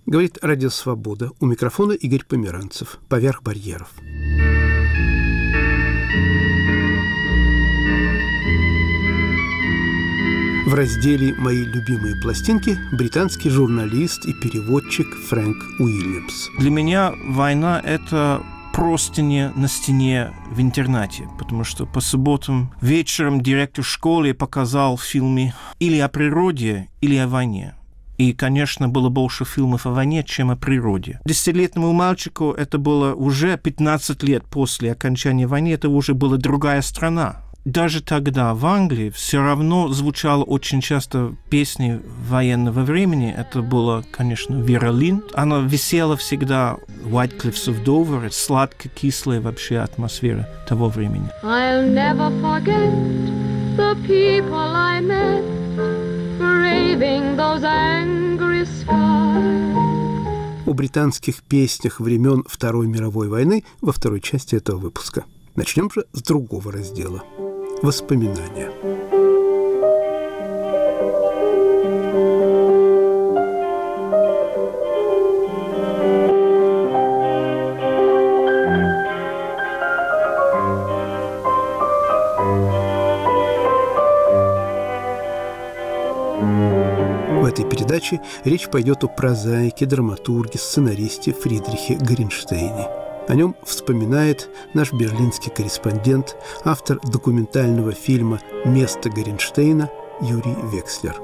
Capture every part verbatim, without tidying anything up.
Говорит Радио Свобода. У микрофона Игорь Померанцев. Поверх барьеров. В разделе «Мои любимые пластинки» британский журналист и переводчик Фрэнк Уильямс. Для меня война – это простыни на стене в интернате, потому что по субботам вечером директор школы показал фильмы или о природе, или о войне. И, конечно, было больше фильмов о войне, чем о природе. Десятилетнему мальчику это было уже пятнадцать лет после окончания войны, это уже была другая страна. Даже тогда в Англии все равно звучало очень часто песни военного времени. Это было, конечно, Вера Линд. Она висела всегда White Cliffs of Dover. Сладко-кислая вообще атмосфера того времени. I'll never forget the people I met, braving those angry skies. О британских песнях времен Второй мировой войны во второй части этого выпуска. Начнем же с другого раздела. Воспоминания. В этой передаче речь пойдет о прозаике, драматурге, сценаристе Фридрихе Горенштейне. О нем вспоминает наш берлинский корреспондент, автор документального фильма «Место Горенштейна» Юрий Векслер.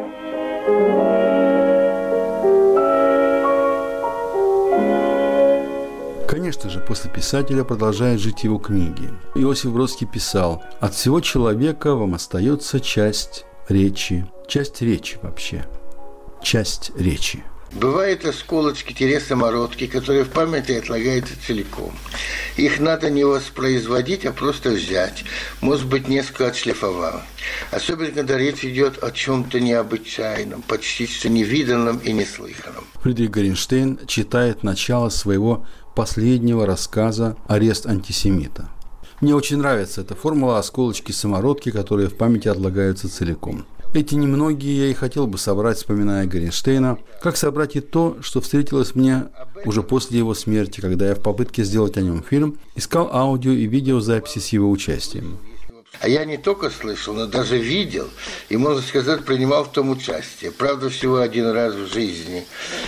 Конечно же, после писателя продолжают жить его книги. Иосиф Бродский писал: «От всего человека вам остается часть речи». Часть речи вообще. Часть речи. Бывают осколочки-самородки, которые в памяти отлагаются целиком. Их надо не воспроизводить, а просто взять. Может быть, несколько отшлифовал. Особенно, когда речь идет о чем-то необычайном, почти что невиданном и неслыханном. Фридрих Горенштейн читает начало своего последнего рассказа «Арест антисемита». Мне очень нравится эта формула осколочки-самородки, которые в памяти отлагаются целиком. Эти немногие я и хотел бы собрать, вспоминая Горенштейна, как собрать и то, что встретилось мне уже после его смерти, когда я в попытке сделать о нем фильм искал аудио и видеозаписи с его участием. А я не только слышал, но даже видел и, можно сказать, принимал в том участие. Правда, всего один раз в жизни,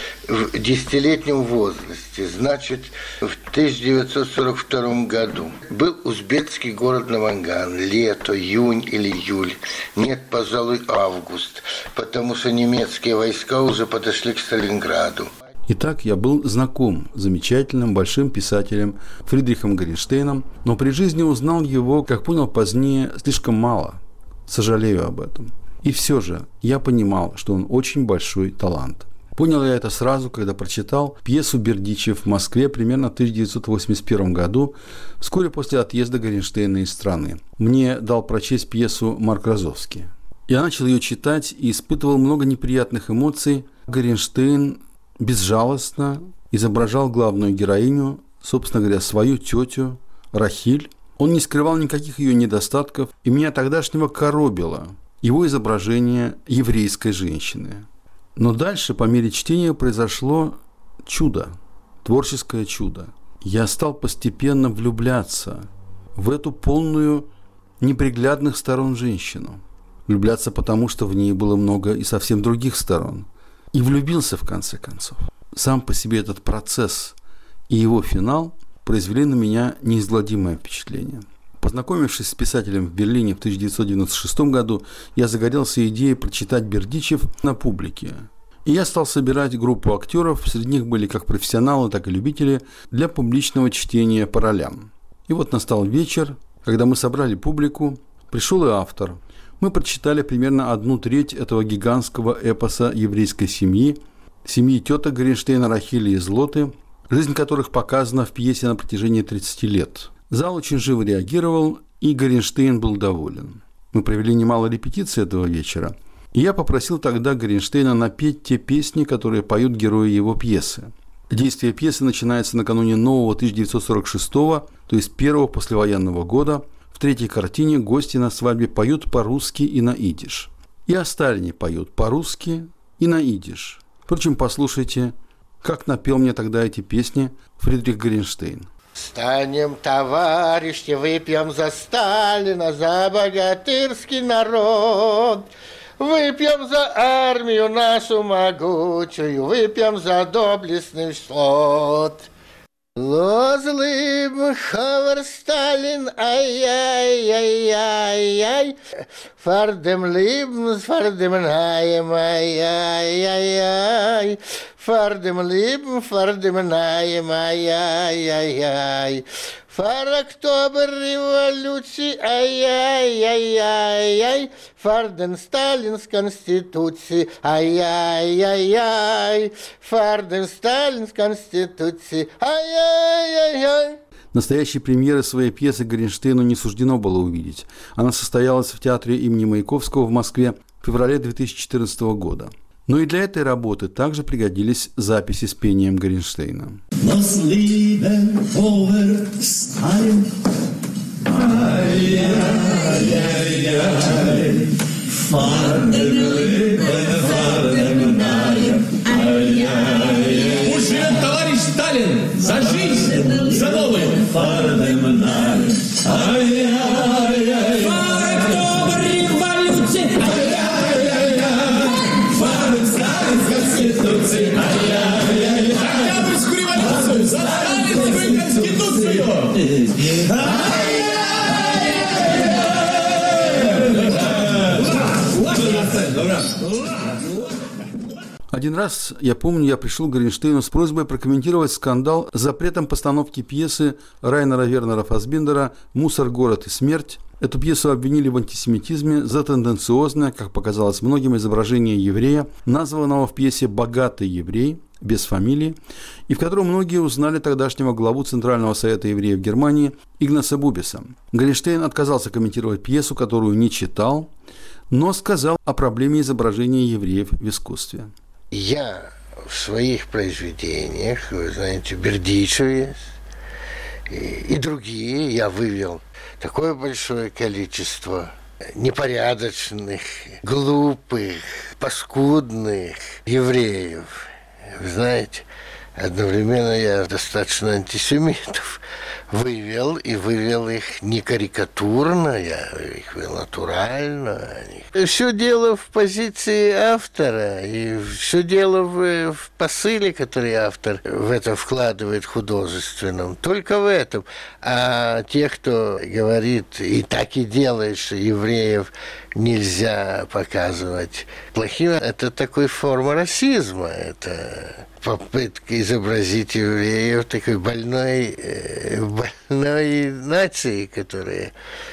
в десятилетнем возрасте, значит, в тысяча девятьсот сорок втором году. Был узбекский город Наванган, лето, июнь или июль, нет, пожалуй, август, потому что немецкие войска уже подошли к Сталинграду. Итак, я был знаком с замечательным большим писателем Фридрихом Горенштейном, но при жизни узнал его, как понял позднее, слишком мало. Сожалею об этом. И все же я понимал, что он очень большой талант. Понял я это сразу, когда прочитал пьесу Бердичев в Москве примерно в тысяча девятьсот восемьдесят первом году, вскоре после отъезда Горенштейна из страны. Мне дал прочесть пьесу Марк Розовский. Я начал ее читать и испытывал много неприятных эмоций. Горенштейн безжалостно изображал главную героиню, собственно говоря, свою тетю Рахиль. Он не скрывал никаких ее недостатков, и меня тогдашнего коробило его изображение еврейской женщины. Но дальше, по мере чтения, произошло чудо, творческое чудо. Я стал постепенно влюбляться в эту полную неприглядных сторон женщину. Влюбляться потому, что в ней было много и совсем других сторон. И влюбился в конце концов. Сам по себе этот процесс и его финал произвели на меня неизгладимое впечатление. Познакомившись с писателем в Берлине в тысяча девятьсот девяносто шестом году, я загорелся идеей прочитать Бердичев на публике. И я стал собирать группу актеров, среди них были как профессионалы, так и любители, для публичного чтения по ролям. И вот настал вечер, когда мы собрали публику, пришел и автор. Мы прочитали примерно одну треть этого гигантского эпоса еврейской семьи, семьи теток Горенштейна, Рахили и Злоты, жизнь которых показана в пьесе на протяжении тридцати лет. Зал очень живо реагировал, и Горенштейн был доволен. Мы провели немало репетиций этого вечера, и я попросил тогда Горенштейна напеть те песни, которые поют герои его пьесы. Действие пьесы начинается накануне нового тысяча девятьсот сорок шестого, то есть первого послевоенного года. В третьей картине гости на свадьбе поют по-русски и на идиш. И о Сталине поют по-русски и на идиш. Впрочем, послушайте как напел мне тогда эти песни Фридрих Горенштейн. Встанем, товарищи, выпьем за Сталина, за богатырский народ. Выпьем за армию нашу могучую, выпьем за доблестный флот. Лозлым ховер Сталин, ай-яй-яй-яй-яй, фардем либн, фардем наем, ай-яй-яй-яй, фардем либн, фардем наем, ай-яй-яй-яй, фар октобер революции, ай-яй-яй-яй-яй, фарден Сталин с Конституции, ай-яй-яй-яй, фарден Сталин с Конституции, ай-яй-яй-яй. Настоящей премьеры своей пьесы Горенштейну не суждено было увидеть. Она состоялась в театре имени Маяковского в Москве в феврале две тысячи четырнадцатого года. Но и для этой работы также пригодились записи с пением Горенштейна. Живет товарищ Сталин за жизнь, за новые. Октябрь революции. Конституции. Октябрьскую революцию. За Сталинскую Конституцию. Один раз, я помню, я пришел к Горенштейну с просьбой прокомментировать скандал с запретом постановки пьесы Райнера Вернера Фассбиндера «Мусор, город и смерть». Эту пьесу обвинили в антисемитизме за тенденциозное, как показалось многим, изображение еврея, названного в пьесе «богатый еврей», без фамилии, и в котором многие узнали тогдашнего главу Центрального совета евреев Германии Игнаса Бубиса. Горенштейн отказался комментировать пьесу, которую не читал, но сказал о проблеме изображения евреев в искусстве. Я в своих произведениях, вы знаете, Бердичев и, и другие, я вывел такое большое количество непорядочных, глупых, паскудных евреев. Вы знаете, одновременно я достаточно антисемитов вывел, и вывел их не карикатурно, я их вывел натурально. Все дело в позиции автора, и все дело в, в посыле, который автор в это вкладывает художественном. Только в этом. А те, кто говорит и так и делает, что евреев нельзя показывать плохими, это такой форма расизма, это попытка изобразить евреев такой больной, больной нации, которую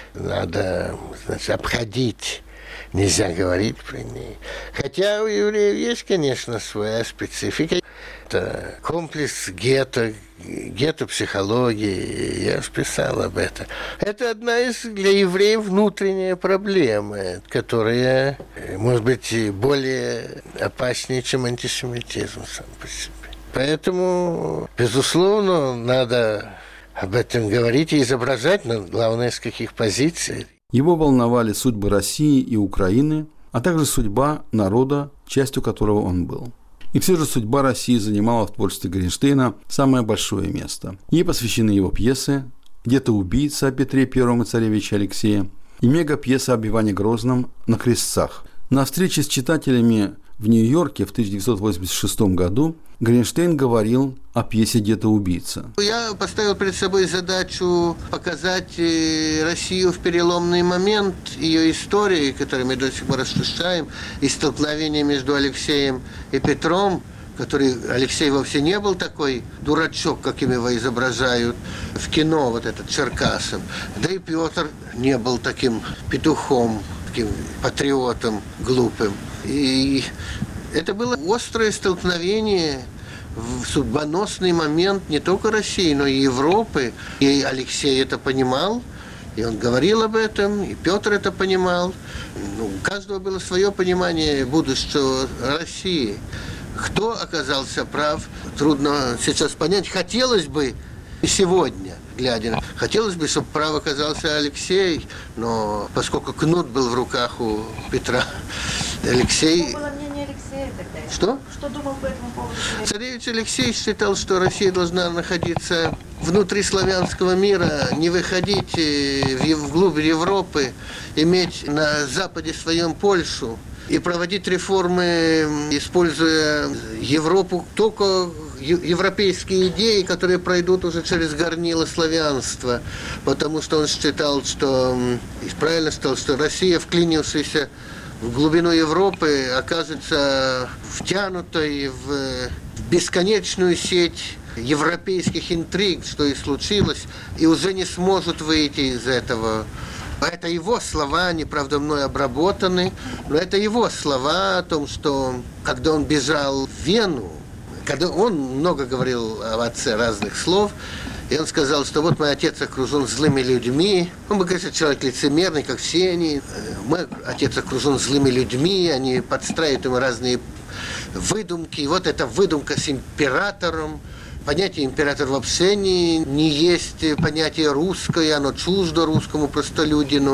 надо, значит, обходить. Нельзя говорить про ней. Хотя у евреев есть, конечно, своя специфика. Это комплекс гетто, гетто-психологии. Я же писал об этом. Это одна из для евреев внутренняя проблема, которая, может быть, более опаснее, чем антисемитизм сам по себе. Поэтому, безусловно, надо об этом говорить и изображать, но главное, с каких позиций. Его волновали судьбы России и Украины, а также судьба народа, частью которого он был. И все же судьба России занимала в творчестве Горенштейна самое большое место. Ей посвящены его пьесы «Где-то убийца» о Петре Первом и царевиче Алексее и мега-пьеса об Иване Грозном «На крестцах». На встрече с читателями в Нью-Йорке в тысяча девятьсот восемьдесят шестом году Горенштейн говорил о пьесе «Где-то убийца». Я поставил перед собой задачу показать Россию в переломный момент ее истории, которую мы до сих пор осуществляем, и столкновение между Алексеем и Петром, который Алексей вовсе не был такой дурачок, каким его изображают в кино, вот этот Черкасов. Да и Петр не был таким петухом, таким патриотом глупым. И это было острое столкновение в судьбоносный момент не только России, но и Европы. И Алексей это понимал, и он говорил об этом, и Петр это понимал. Ну, у каждого было свое понимание будущего России. Кто оказался прав, трудно сейчас понять. Хотелось бы сегодня, глядя, хотелось бы, чтобы прав оказался Алексей, но поскольку кнут был в руках у Петра, Алексей... Было мнение Алексея тогда? Что? Что думал по этому поводу? Царевич Алексей считал, что Россия должна находиться внутри славянского мира, не выходить вглубь Европы, иметь на западе своем Польшу и проводить реформы, используя Европу, только европейские идеи, которые пройдут уже через горнило славянства, потому что он считал, что, и правильно считал, что Россия, вклинившаяся в глубину Европы, окажется втянутой в бесконечную сеть европейских интриг, что и случилось, и уже не сможет выйти из этого. Это его слова, они, правда, мной обработаны, но это его слова о том, что когда он бежал в Вену, когда он много говорил об отце разных слов, и он сказал, что вот мой отец окружен злыми людьми. Он бы, конечно, человек лицемерный, как все они. Мой отец окружен злыми людьми, они подстраивают ему разные выдумки. И вот эта выдумка с императором. Понятие император вообще не, не есть понятие русское, оно чуждо русскому простолюдину.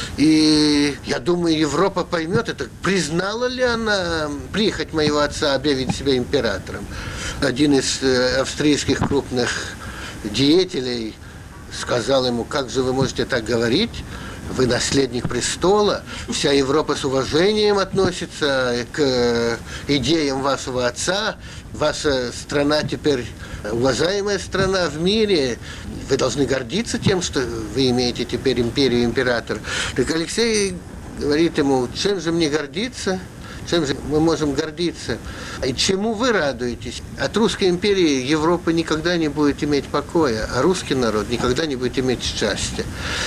И я думаю, Европа поймет это. Признала ли она прихоть моего отца объявить себя императором? Один из австрийских крупных деятелей сказал ему: как же вы можете так говорить? Вы наследник престола, вся Европа с уважением относится к идеям вашего отца, ваша страна теперь уважаемая страна в мире, вы должны гордиться тем, что вы имеете теперь империю, император. Так Алексей говорит ему: чем же мне гордиться? Чем же мы можем гордиться? И чему вы радуетесь? От русской империи Европа никогда не будет иметь покоя, а русский народ никогда не будет иметь счастья.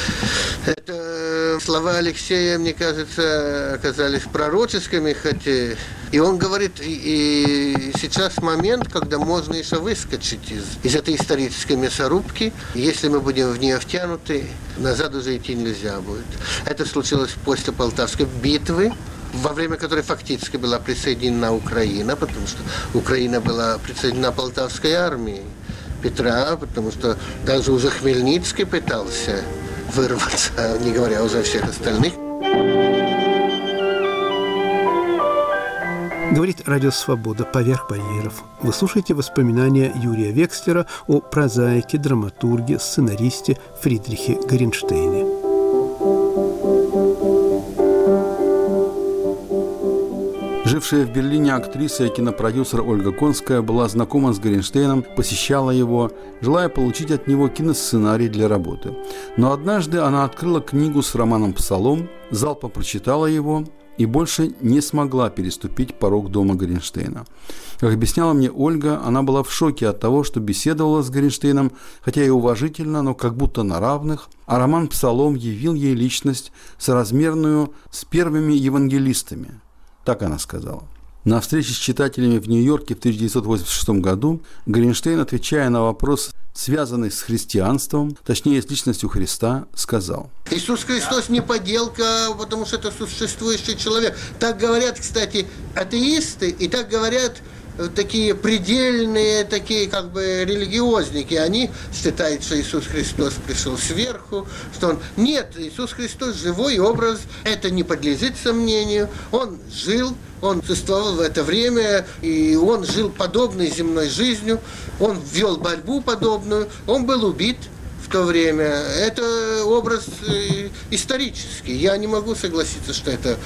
Это слова Алексея, мне кажется, оказались пророческими, хотя... И он говорит, и сейчас момент, когда можно еще выскочить из, из этой исторической мясорубки. Если мы будем в нее втянуты, назад уже идти нельзя будет. Это случилось после Полтавской битвы, во время которой фактически была присоединена Украина, потому что Украина была присоединена Полтавской армией Петра, потому что даже уже Хмельницкий пытался вырваться, не говоря уже о всех остальных. Говорит Радио Свобода поверх барьеров. Вы слушаете воспоминания Юрия Векслера о прозаике, драматурге, сценаристе Фридрихе Горенштейне. Жившая в Берлине актриса и кинопродюсер Ольга Конская была знакома с Горенштейном, посещала его, желая получить от него киносценарий для работы. Но однажды она открыла книгу с романом «Псалом», залпом прочитала его и больше не смогла переступить порог дома Горенштейна. Как объясняла мне Ольга, она была в шоке от того, что беседовала с Горенштейном, хотя и уважительно, но как будто на равных, а роман «Псалом» явил ей личность соразмерную с первыми евангелистами. Так она сказала. На встрече с читателями в Нью-Йорке в тысяча девятьсот восемьдесят шестом году Горенштейн, отвечая на вопрос, связанный с христианством, точнее с личностью Христа, сказал: Иисус Христос не подделка, потому что это существующий человек. Так говорят, кстати, атеисты, и так говорят такие предельные, такие как бы религиозники. Они считают, что Иисус Христос пришел сверху, что он... Нет, Иисус Христос живой образ, это не подлежит сомнению. Он жил, он существовал в это время, и он жил подобной земной жизнью, он вел борьбу подобную, он был убит в то время. Это образ исторический. Я не могу согласиться, что это...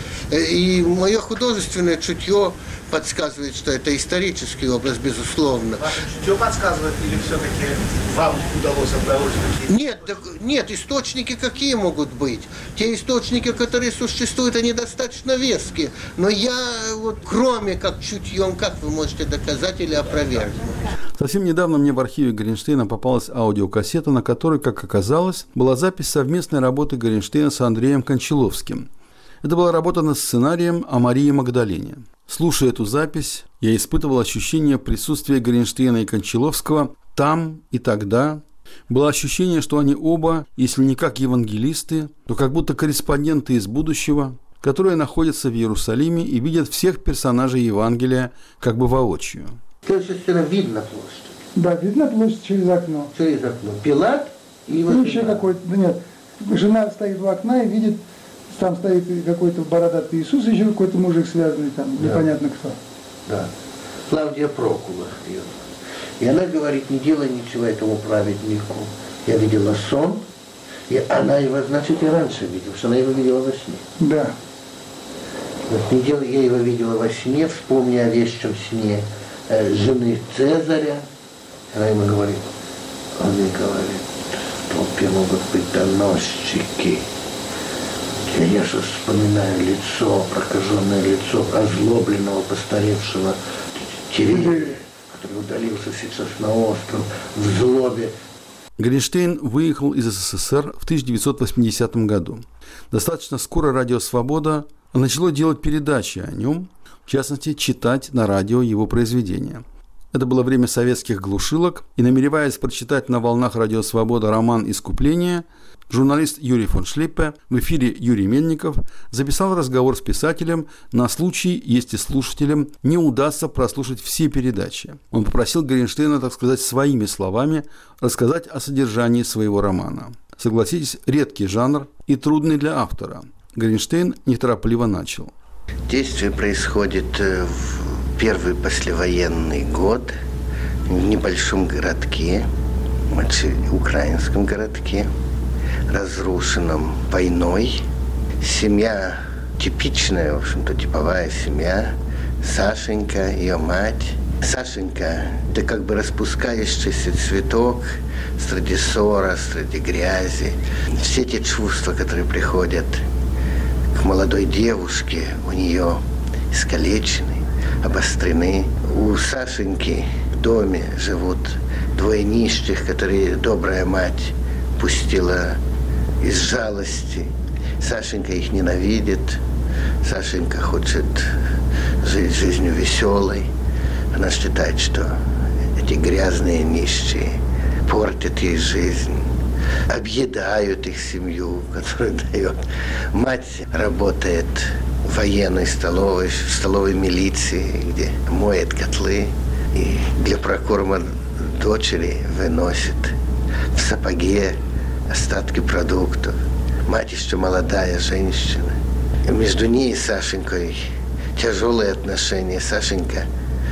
И мое художественное чутье подсказывает, что это исторический образ, безусловно. Ваше чутье подсказывает, или все-таки вам удалось обнаружить какие-то... Нет, так, нет, источники какие могут быть? Те источники, которые существуют, они достаточно веские. Но я, вот, кроме как чутьем, как вы можете доказать или опровергнуть? Совсем недавно мне в архиве Горенштейна попалась аудиокассета, на которой, как оказалось, была запись совместной работы Горенштейна с Андреем Кончаловским. Это была работа над сценарием о Марии Магдалине. Слушая эту запись, я испытывал ощущение присутствия Горенштейна и Кончаловского там и тогда. Было ощущение, что они оба, если не как евангелисты, то как будто корреспонденты из будущего, которые находятся в Иерусалиме и видят всех персонажей Евангелия как бы воочию. Следующая видно площадь. Да, видно площадь через окно. Через окно. Пилат и ну, еще какой-то, да нет, жена стоит в окна и видит, там стоит какой-то бородатый Иисус, еще какой-то мужик связанный там, да. Непонятно кто. Да. Клавдия Прокула ее. И она говорит, не делай ничего этому праведнику. Я видела сон, и она его, значит, и раньше видела, потому что она его видела во сне. Да. Вот не делай, я его видела во сне, вспомни о вещем сне э, жены Цезаря. Она ему говорит, он ей говорит, в толпе могут быть доносчики. Я сейчас вспоминаю лицо, прокаженное лицо озлобленного, постаревшего Терезия, который удалился сейчас на остров в злобе. Горенштейн выехал из СССР в тысяча девятьсот восьмидесятом году. Достаточно скоро «Радио Свобода» начало делать передачи о нем, в частности, читать на радио его произведения. Это было время советских глушилок, и, намереваясь прочитать на волнах «Радио Свобода» роман «Искупление», журналист Юрий фон Шлиппе, в эфире Юрий Мельников, записал разговор с писателем на случай, если слушателям не удастся прослушать все передачи. Он попросил Горенштейна, так сказать, своими словами рассказать о содержании своего романа. Согласитесь, редкий жанр и трудный для автора. Горенштейн неторопливо начал. Действие происходит в первый послевоенный год в небольшом городке, украинском городке, разрушенном войной. Семья типичная, в общем-то, типовая семья. Сашенька, ее мать. Сашенька, да как бы распускающийся цветок среди ссора, среди грязи. Все те чувства, которые приходят к молодой девушке, у нее искалечены, обострены. У Сашеньки в доме живут двое нищих, которые добрая мать пустила из жалости. Сашенька их ненавидит. Сашенька хочет жить жизнью веселой. Она считает, что эти грязные нищие портят ей жизнь, объедают их семью, которую дает. Мать работает в военной столовой, в столовой милиции, где моет котлы и для прокорма дочери выносит в сапоге остатки продуктов. Мать еще молодая женщина. И между ней и Сашенькой тяжелые отношения. Сашенька,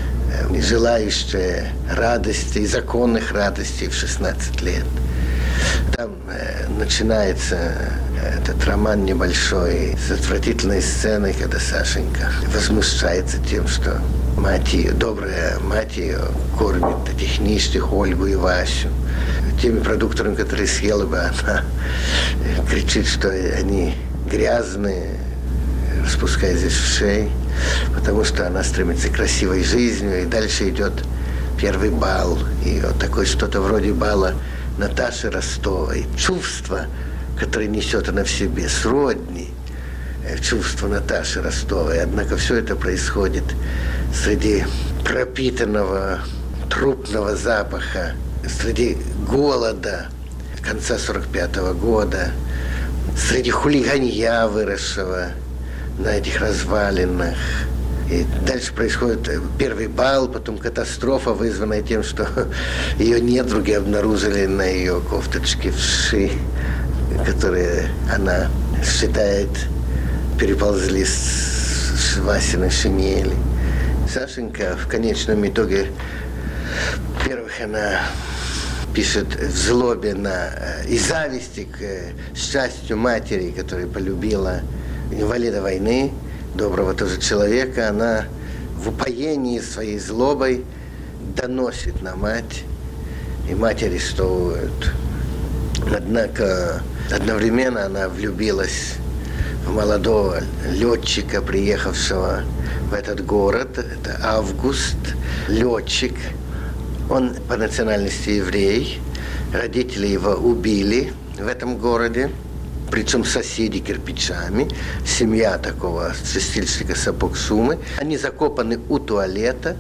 желающая радости, законных радостей в шестнадцать лет. Там э, начинается этот роман небольшой с отвратительной сценой, когда Сашенька возмущается тем, что мать ее, добрая мать ее кормит этих нищих Ольгу и Васю теми продуктами, которые съела бы она. Кричит, что они грязные, распуская здесь вшей, потому что она стремится к красивой жизни. И дальше идет первый бал. И вот такое что-то вроде бала Наташи Ростовой. Чувство, которое несет она в себе, сродни чувство Наташи Ростовой. Однако все это происходит среди пропитанного трупного запаха, среди голода конца сорок пятого года, среди хулиганья, выросшего на этих развалинах. И дальше происходит первый бал, потом катастрофа, вызванная тем, что ее недруги обнаружили на ее кофточке вши, которые она считает переползли с Васиной шинели. Сашенька в конечном итоге, во-первых, она пишет в злобе на, и зависти к счастью матери, которая полюбила инвалида войны, доброго тоже человека. Она в упоении своей злобой доносит на мать, и мать арестовывают. Однако одновременно она влюбилась в молодого летчика, приехавшего в этот город. Это Август, летчик. Он по национальности еврей. Родители его убили в этом городе. Причем соседи кирпичами. Семья такого чистильщика сапог Сумы. Они закопаны у туалета.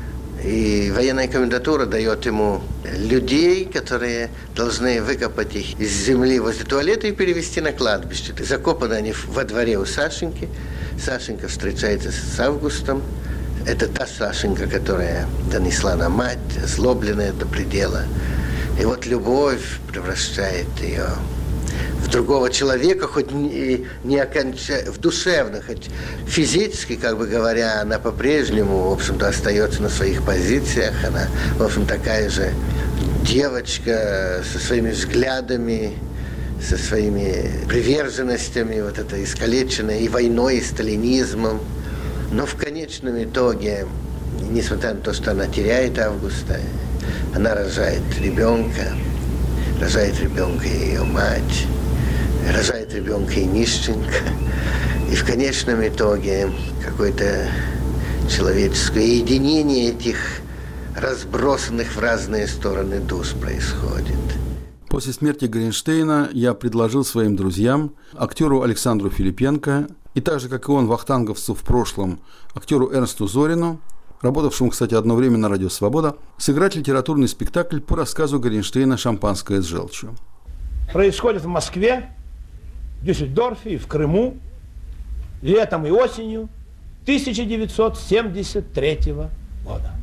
И военная комендатура дает ему людей, которые должны выкопать их из земли возле туалета и перевезти на кладбище. Закопаны они во дворе у Сашеньки. Сашенька встречается с Августом. Это та Сашенька, которая донесла на мать, озлобленная до предела. И вот любовь превращает ее в другого человека, хоть не, не оконча... в душевно, хоть физически, как бы говоря, она по-прежнему, в общем-то, остается на своих позициях. Она, в общем, такая же девочка со своими взглядами, со своими приверженностями, вот это искалеченное и войной, и сталинизмом. Но в конечном итоге, несмотря на то, что она теряет Августа, она рожает ребенка, рожает ребенка и ее мать, рожает ребенка и нищенка. И в конечном итоге какое-то человеческое единение этих разбросанных в разные стороны душ происходит. После смерти Горенштейна я предложил своим друзьям, актеру Александру Филипенко и так же, как и он, вахтанговцу в прошлом, актеру Эрнсту Зорину, работавшему, кстати, одно время на радио «Свобода», сыграть литературный спектакль по рассказу Горенштейна «Шампанское с желчью». Происходит в Москве, в Дюссельдорфе и в Крыму летом и осенью тысяча девятьсот семьдесят третьего года.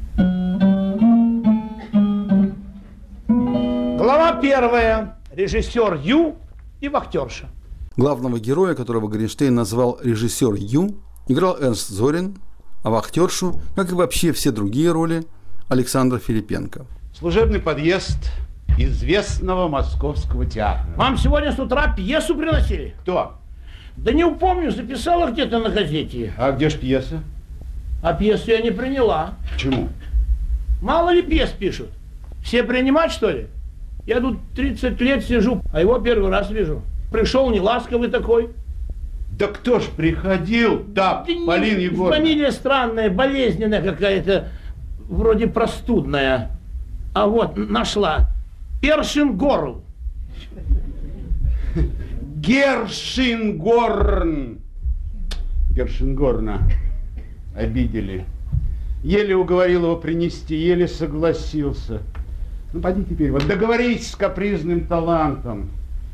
Глава первая. Режиссер Ю и вахтерша. Главного героя, которого Горенштейн назвал режиссер Ю, играл Эрнст Зорин, а вахтершу, как и вообще все другие роли, Александр Филипенко. Служебный подъезд известного московского театра. Вам сегодня с утра пьесу приносили? Кто? Да не упомню, записала где-то на газете. А где ж пьеса? А пьесу я не приняла. Почему? Мало ли пьес пишут. Все принимать, что ли? Я тут тридцать лет сижу, а его первый раз вижу. Пришел неласковый такой. Да кто ж приходил? Да, Да Полина не, Егоровна. фамилия странная, болезненная какая-то, вроде простудная. А вот нашла. Першингорл. Гершингорн. Гершингорна обидели. Еле уговорил его принести, еле согласился. Ну, поди теперь, вот договорись с капризным талантом.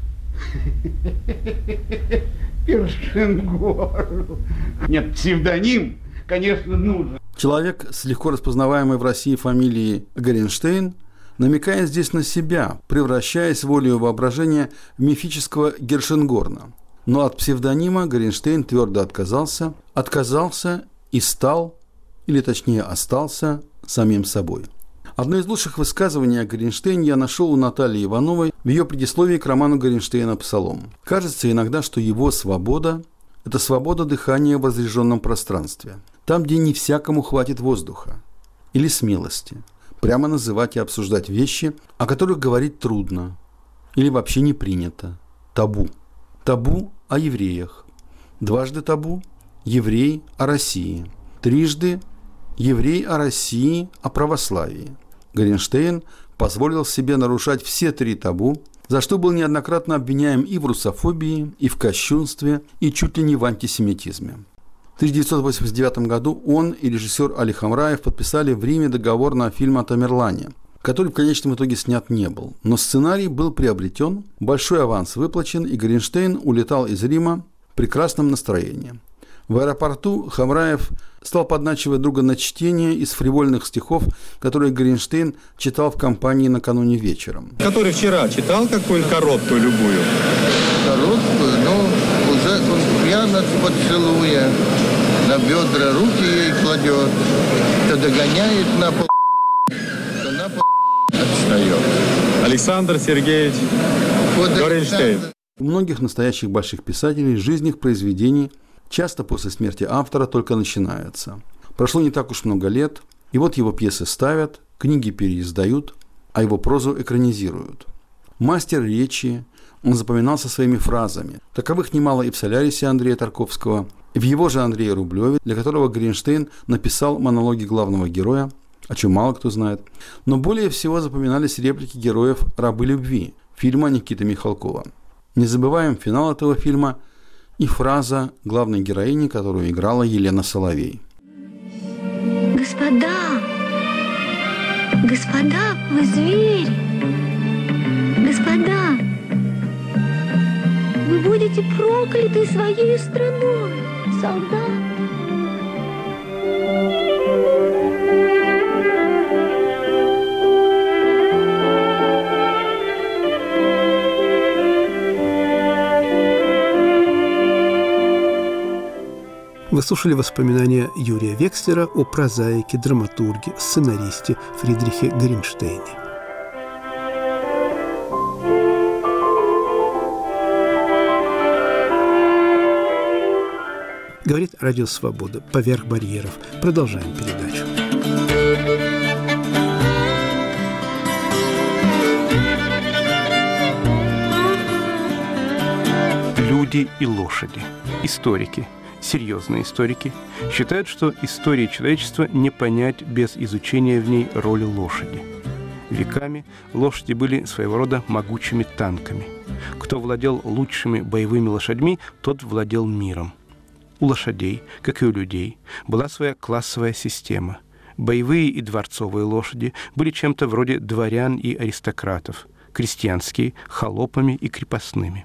Першингорн. Нет, псевдоним, конечно, нужен. Человек с легко распознаваемой в России фамилией Горенштейн намекает здесь на себя, превращаясь волею воображения в мифического Гершингорна. Но от псевдонима Горенштейн твердо отказался, отказался и стал, или точнее остался, самим собой. Одно из лучших высказываний о Горенштейне я нашел у Натальи Ивановой в ее предисловии к роману Горенштейна «Псалом». Кажется иногда, что его свобода – это свобода дыхания в разреженном пространстве, там, где не всякому хватит воздуха или смелости прямо называть и обсуждать вещи, о которых говорить трудно или вообще не принято. Табу. Табу о евреях. Дважды табу – еврей о России. Трижды – еврей о России, о православии. Горенштейн позволил себе нарушать все три табу, за что был неоднократно обвиняем и в русофобии, и в кощунстве, и чуть ли не в антисемитизме. В тысяча девятьсот восемьдесят девятом году он и режиссер Али Хамраев подписали в Риме договор на фильм о Тамерлане, который в конечном итоге снят не был. Но сценарий был приобретен, большой аванс выплачен, и Горенштейн улетал из Рима в прекрасном настроении. В аэропорту Хамраев стал подначивать друга на чтение из фривольных стихов, которые Горенштейн читал в компании накануне вечером. Который вчера читал какую-нибудь короткую любую? Короткую, но уже он пьяно поцелуя, на бедра руки ей кладет, то догоняет на пол, то на пол отстает. Александр Сергеевич Вот Горенштейн. У многих настоящих больших писателей жизнь их произведений часто после смерти автора только начинается. Прошло не так уж много лет, и вот его пьесы ставят, книги переиздают, а его прозу экранизируют. Мастер речи, он запоминался своими фразами. Таковых немало и в «Солярисе» Андрея Тарковского, и в его же Андрее Рублеве, для которого Горенштейн написал монологи главного героя, о чем мало кто знает. Но более всего запоминались реплики героев «Рабы любви» фильма Никиты Михалкова. Не забываем финал этого фильма и фраза главной героини, которую играла Елена Соловей. Господа, господа, вы звери. Господа, вы будете прокляты своей страной, солдат. Вы слушали воспоминания Юрия Векслера о прозаике, драматурге, сценаристе Фридрихе Горенштейне. Говорит Радио Свобода. Поверх барьеров. Продолжаем передачу. Люди и лошади. Историки, серьезные историки, считают, что истории человечества не понять без изучения в ней роли лошади. Веками лошади были своего рода могучими танками. Кто владел лучшими боевыми лошадьми, тот владел миром. У лошадей, как и у людей, была своя классовая система. Боевые и дворцовые лошади были чем-то вроде дворян и аристократов, крестьянские – холопами и крепостными.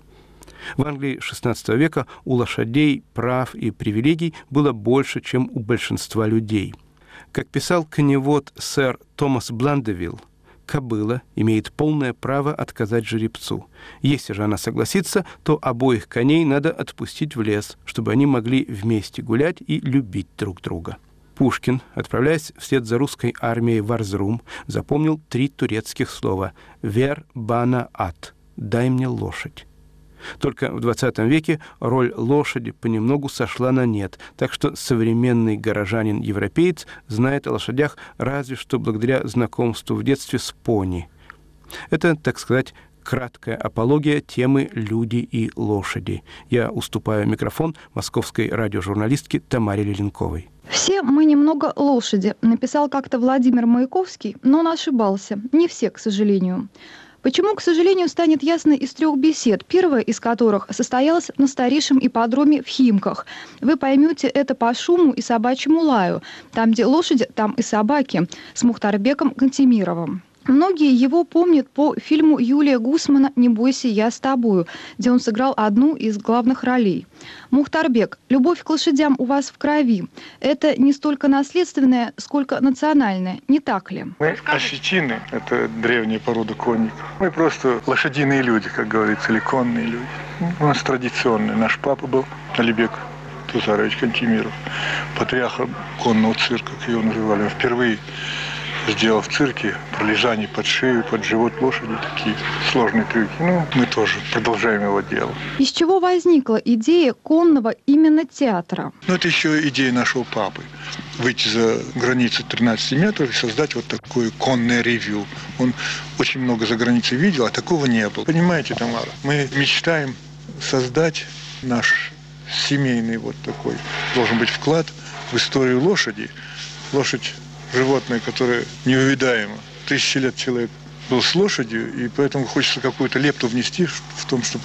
В Англии шестнадцатого века у лошадей прав и привилегий было больше, чем у большинства людей. Как писал коневод сэр Томас Бландевилл, кобыла имеет полное право отказать жеребцу. Если же она согласится, то обоих коней надо отпустить в лес, чтобы они могли вместе гулять и любить друг друга. Пушкин, отправляясь вслед за русской армией в Арзрум, запомнил три турецких слова «Вер бана ат» – «дай мне лошадь». Только в двадцатом веке роль лошади понемногу сошла на нет, так что современный горожанин-европеец знает о лошадях разве что благодаря знакомству в детстве с пони. Это, так сказать, краткая апология темы «Люди и лошади». Я уступаю микрофон московской радиожурналистке Тамаре Леленковой. «Все мы немного лошади», написал как-то Владимир Маяковский, но он ошибался. Не все, к сожалению. Почему, к сожалению, станет ясно из трех бесед, первая из которых состоялась на старейшем ипподроме в Химках. Вы поймете это по шуму и собачьему лаю. Там, где лошади, там и собаки, с Мухтарбеком Кантемировым. Многие его помнят по фильму Юлия Гусмана «Не бойся, я с тобою», где он сыграл одну из главных ролей. Мухтарбек, любовь к лошадям у вас в крови. Это не столько наследственное, сколько национальное, не так ли? Мы осетины, это древняя порода конников. Мы просто лошадиные люди, как говорится, или конные люди. У нас традиционный. Наш папа был Алибек Тузарович Кантемиров, патриархом конного цирка, как его называли. Он впервые сделал в цирке пролежание под шею, под живот лошади, такие сложные трюки. Ну, мы тоже продолжаем его дело. Из чего возникла идея конного именно театра? Ну, это еще идея нашего папы. Выйти за границы тринадцати метров и создать вот такое конное ревью. Он очень много за границей видел, а такого не было. Понимаете, Тамара, мы мечтаем создать наш семейный вот такой, должен быть вклад в историю лошади. Лошадь животное, которое неувидаемо. Тысячи лет человек был с лошадью, и поэтому хочется какую-то лепту внести в том, чтобы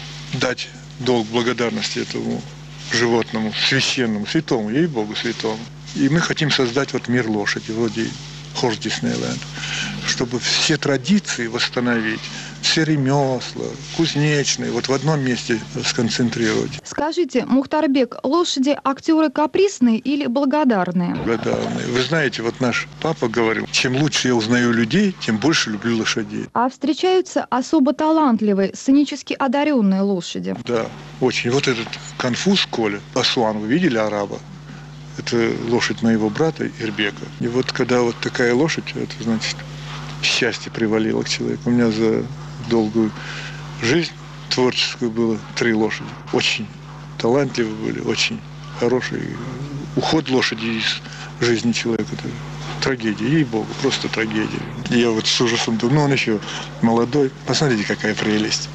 дать долг благодарности этому животному, священному, святому, ей-богу, святому. И мы хотим создать вот мир лошади, вроде Хорс Диснейленд, чтобы все традиции восстановить, все ремесла, кузнечные, вот в одном месте сконцентрировать. Скажите, Мухтарбек, лошади актеры капризные или благодарные? Благодарные. Вы знаете, вот наш папа говорил, чем лучше я узнаю людей, тем больше люблю лошадей. А встречаются особо талантливые, сценически одаренные лошади? Да, очень. Вот этот конфуз Коля, Асуан, вы видели араба? Это лошадь моего брата Ирбека. И вот когда вот такая лошадь, это значит, счастье привалило к человеку. У меня за долгую жизнь творческую было три лошади. Очень талантливые были, очень хорошие. Уход лошади из жизни человека – это трагедия, ей-богу, просто трагедия. Я вот с ужасом думаю, ну он еще молодой. Посмотрите, какая прелесть.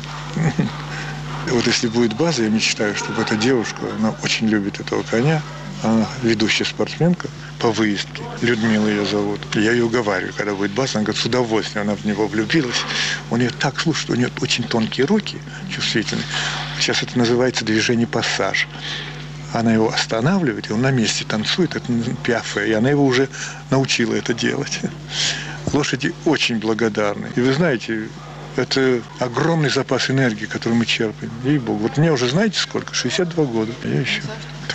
Вот если будет база, я мечтаю, чтобы эта девушка, она очень любит этого коня. Она ведущая спортсменка по выездке. Людмила ее зовут. Я ее уговариваю, когда будет бас, она говорит, с удовольствием, она в него влюбилась. Он ее так слушает, у нее очень тонкие руки, чувствительные. Сейчас это называется движение пассаж. Она его останавливает, и он на месте танцует, это пиафе, и она его уже научила это делать. Лошади очень благодарны. И вы знаете, Это огромный запас энергии, который мы черпаем. Ей-богу. Вот мне уже знаете сколько? шестьдесят два года. Я еще...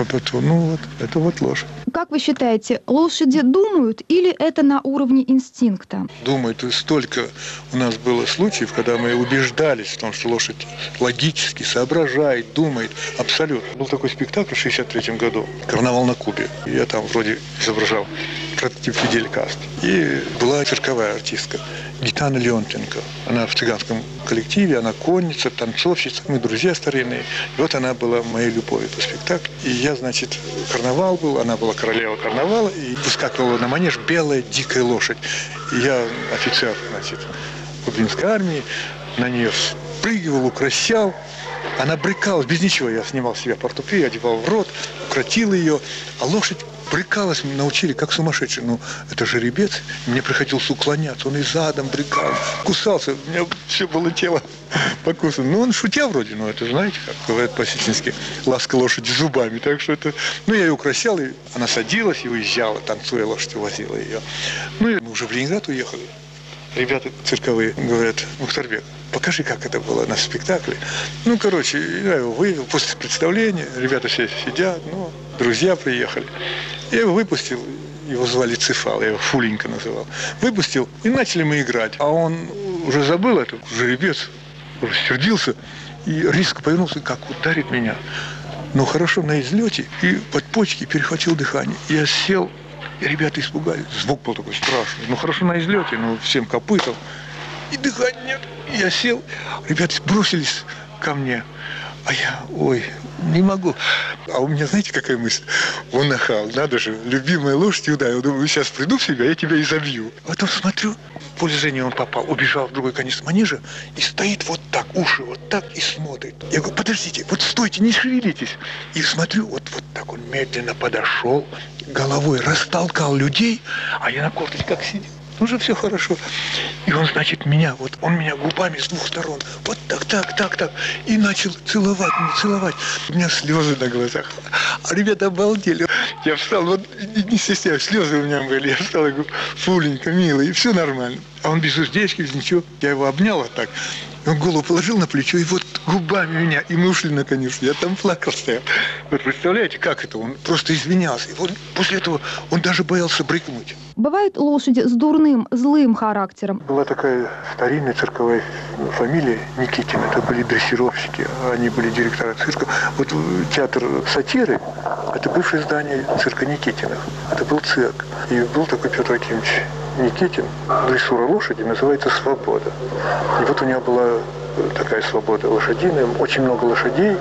Ну вот, это вот лошадь. Как вы считаете, лошади думают или это на уровне инстинкта? Думают. И столько у нас было случаев, когда мы убеждались в том, что лошадь логически соображает, думает. Абсолютно. Был такой спектакль в шестьдесят третьем году «Карнавал на Кубе». Я там вроде изображал прототип Фидель Кастро. И была цирковая артистка Гитана Леонтенко. Она в цыганском коллективе, она конница, танцовщица. Мы друзья старинные. И вот она была моей любовью по спектаклю. И я, значит, карнавал был, она была королева карнавала, и выскакивала на манеж белая дикая лошадь. И я, офицер, значит, кубинской армии, на нее спрыгивал, укращал. Она брыкалась, без ничего. Я снимал с себя портупею, одевал в рот, укротил ее, а лошадь брыкалась, меня научили, как сумасшедший. Ну, это жеребец, мне приходилось уклоняться, он и задом брыкал, кусался, у меня все было тело покусано. Ну, он шутил вроде, но это, знаете, как говорят по-сеченски, ласка лошади зубами, так что это... Ну, я ее укращал, и она садилась и уезжала, танцуя, лошадь увозила ее. Ну, и мы уже в Ленинград уехали. Ребята цирковые говорят: Мухтарбек, покажи, как это было на спектакле. Ну, короче, я его вывел после представления, ребята все сидят, ну, друзья приехали. Я его выпустил, его звали Цефал, я его Фуленька называл. Выпустил, и начали мы играть. А он уже забыл это, жеребец, рассердился и резко повернулся, как ударит меня. Но хорошо на излете, и под почки перехватил дыхание. Я сел, и ребята испугались. Звук был такой страшный. Ну, хорошо на излете, но всем копытом. И дыхания нет. И я сел, ребята бросились ко мне. А я, ой, не могу. А у меня, знаете, какая мысль? Он нахал, надо же, любимая лошадь ударил. Думаю, сейчас приду в себя, я тебя и забью. А потом смотрю, в поле зрения он попал, убежал в другой конец манежа и стоит вот так, уши вот так и смотрит. Я говорю: подождите, вот стойте, не шевелитесь. И смотрю, вот, вот так он медленно подошел, головой растолкал людей, а я на корточках сидел. Уже все хорошо. И он, значит, меня, вот он меня губами с двух сторон, вот так, так, так, так, и начал целовать, меня целовать. У меня слезы на глазах. А ребята обалдели. Я встал, вот не стесняюсь, слезы у меня были. Я встал и говорю: Фуленька, милый, и все нормально. А он без уздечки, без ничего. Я его обнял вот так. Он голову положил на плечо, и вот губами меня, и мы ушли наконец. Я там плакал стоял. Вот представляете, как это? Он просто извинялся. И вот после этого он даже боялся брыкнуть. Бывают лошади с дурным, злым характером. Была такая старинная цирковая фамилия Никитин. Это были дрессировщики, они были директора цирка. Вот театр сатиры, это бывшее здание цирка Никитиных. Это был цирк. И был такой Петр Акимович Никитин. Дрессура лошади называется «Свобода». И вот у него была такая свобода лошадиная, очень много лошадей.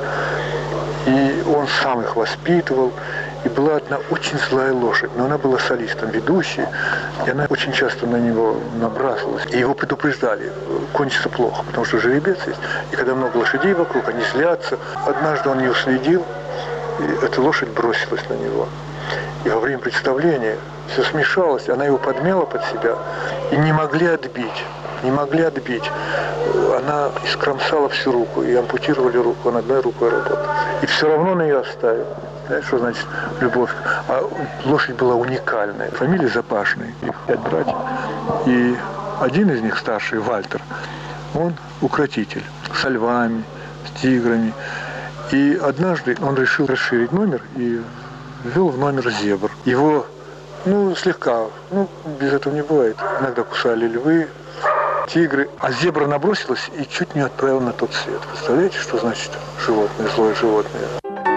И он сам их воспитывал. И была одна очень злая лошадь, но она была солистом, ведущей, и она очень часто на него набрасывалась. И его предупреждали: кончится плохо, потому что жеребец есть. И когда много лошадей вокруг, они злятся. Однажды он не уследил, и эта лошадь бросилась на него. И во время представления все смешалось, она его подмяла под себя, и не могли отбить. Не могли отбить. Она искромсала всю руку, и ампутировали руку, он одной рукой работал. И все равно он ее оставил. Знаешь, что значит любовь? А лошадь была уникальная. Фамилия Запашный, их пять братьев. И один из них, старший, Вальтер, он укротитель со львами, с тиграми. И однажды он решил расширить номер и ввел в номер зебр. Его, ну, слегка, ну, без этого не бывает. Иногда кусали львы, тигры. А зебра набросилась и чуть не отправила на тот свет. Представляете, что значит животное, злое животное?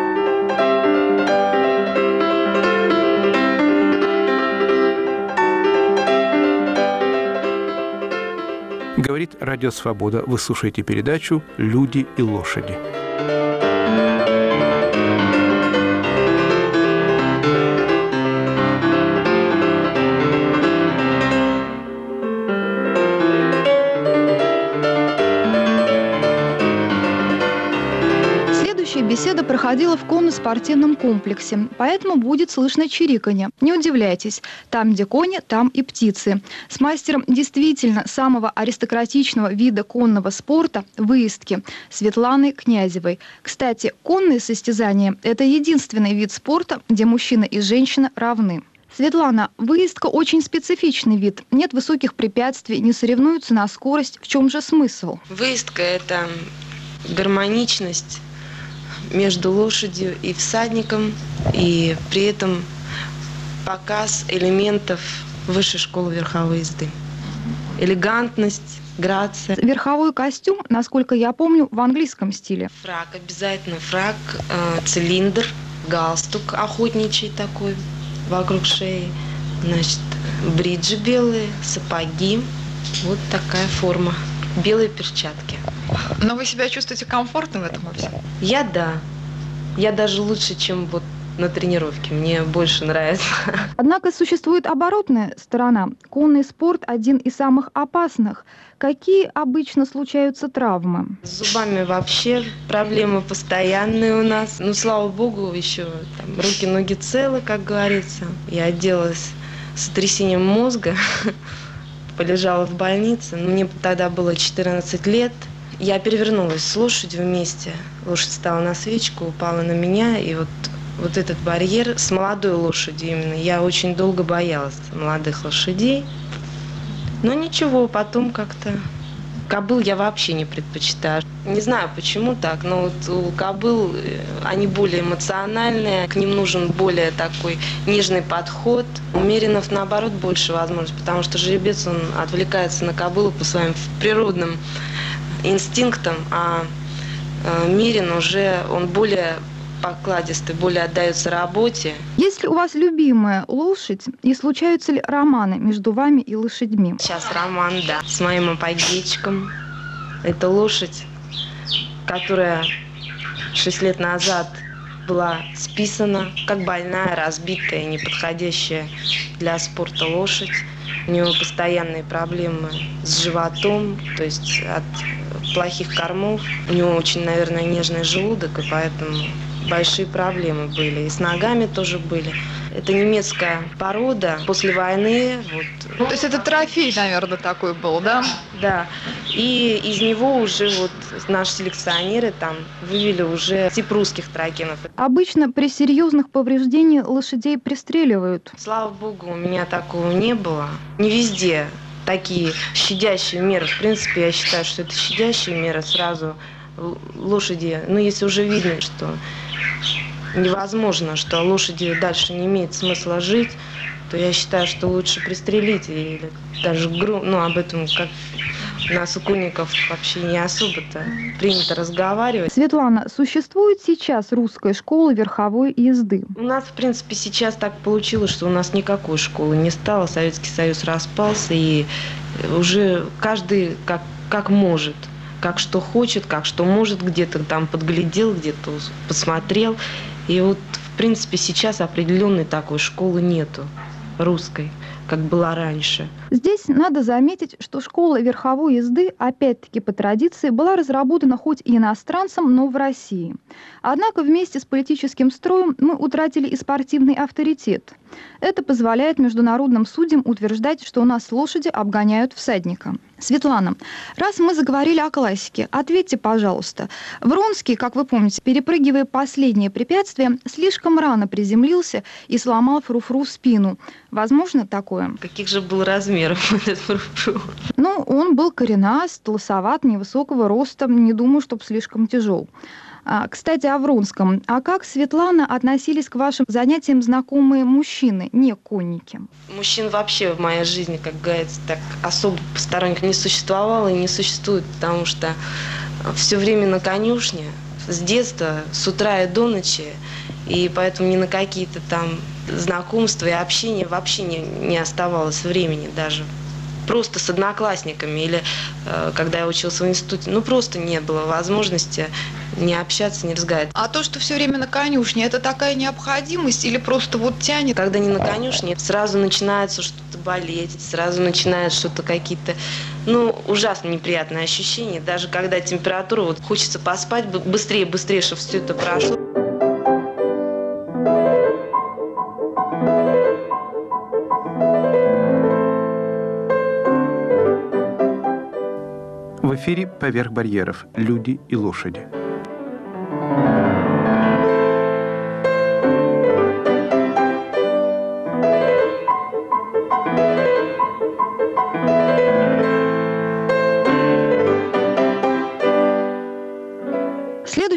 Говорит Радио Свобода. Вы слушаете передачу «Люди и лошади». Беседа проходила в конно-спортивном комплексе, поэтому будет слышно чириканье. Не удивляйтесь, там, где кони, там и птицы. С мастером действительно самого аристократичного вида конного спорта – выездки – Светланой Князевой. Кстати, конные состязания – это единственный вид спорта, где мужчина и женщина равны. Светлана, выездка очень специфичный вид. Нет высоких препятствий, не соревнуются на скорость. В чем же смысл? Выездка – это гармоничность между лошадью и всадником, и при этом показ элементов высшей школы верховой езды. Элегантность, грация. Верховой костюм, насколько я помню, в английском стиле. Фрак, обязательно фрак, э, цилиндр, галстук охотничий такой вокруг шеи, значит, бриджи белые, сапоги, вот такая форма, белые перчатки. Но вы себя чувствуете комфортно в этом во всем? Я да, я даже лучше, чем вот на тренировке, мне больше нравится. Однако существует оборотная сторона. Конный спорт один из самых опасных. Какие обычно случаются травмы? С зубами вообще проблемы постоянные у нас. Ну, слава богу, еще там, руки, ноги целы, как говорится. Я отделалась сотрясением мозга, полежала в больнице. Мне тогда было четырнадцать лет. Я перевернулась с лошадью вместе. Лошадь стала на свечку, упала на меня, и вот Вот этот барьер с молодой лошадью именно. Я очень долго боялась молодых лошадей. Но ничего, потом как-то... Кобыл я вообще не предпочитаю. Не знаю, почему так, но вот у кобыл они более эмоциональные, к ним нужен более такой нежный подход. У меринов, наоборот, больше возможностей, потому что жеребец, он отвлекается на кобылу по своим природным инстинктам, а мерин уже, он более... покладистый, более отдается работе. Есть ли у вас любимая лошадь и случаются ли романы между вами и лошадьми? Сейчас роман, да, с моим апогейчиком. Это лошадь, которая шесть лет назад была списана, как больная, разбитая, неподходящая для спорта лошадь. У него постоянные проблемы с животом, то есть от плохих кормов. У него очень, наверное, нежный желудок, и поэтому большие проблемы были. И с ногами тоже были. Это немецкая порода. После войны... Вот, то есть это трофей, наверное, такой был, да? Да. И из него уже вот наши селекционеры там вывели уже тип русских тракенов. Обычно при серьезных повреждениях лошадей пристреливают. Слава богу, у меня такого не было. Не везде такие щадящие меры. В принципе, я считаю, что это щадящие меры. Сразу лошади, ну, если уже видно, что невозможно, что лошади дальше не имеет смысла жить, то я считаю, что лучше пристрелить или даже гру... ну, об этом как у нас у конников вообще не особо-то принято разговаривать. Светлана, существует сейчас русская школа верховой езды? У нас, в принципе, сейчас так получилось, что у нас никакой школы не стало, Советский Союз распался, и уже каждый как, как может. Как что хочет, как что может, где-то там подглядел, где-то посмотрел. И вот, в принципе, сейчас определенной такой школы нету, русской, как была раньше. Здесь надо заметить, что школа верховой езды, опять-таки по традиции, была разработана хоть и иностранцем, но в России. Однако вместе с политическим строем мы утратили и спортивный авторитет. Это позволяет международным судьям утверждать, что у нас лошади обгоняют всадника. Светлана, раз мы заговорили о классике, ответьте, пожалуйста. Вронский, как вы помните, перепрыгивая последнее препятствие, слишком рано приземлился и сломал Фру-Фру спину. Возможно такое? Каких же был размеров этот Фру-Фру? Ну, он был коренаст, лысоват, невысокого роста, не думаю, чтобы слишком тяжел. Кстати, о Вронском. А как, Светлана, относились к вашим занятиям знакомые мужчины, не конники? Мужчин вообще в моей жизни, как говорится, так особо посторонних не существовало и не существует, потому что все время на конюшне, с детства, с утра и до ночи, и поэтому ни на какие-то там знакомства и общения вообще не, не оставалось времени даже. Просто с одноклассниками или э, когда я учился в институте, ну просто не было возможности не общаться, не разговаривать. А то, что все время на конюшне, это такая необходимость или просто вот тянет? Когда не на конюшне, сразу начинается что-то болеть, сразу начинают что-то какие-то, ну, ужасно неприятные ощущения. Даже когда температура, вот хочется поспать быстрее, быстрее, чтобы все это прошло. В эфире «Поверх барьеров. Люди и лошади».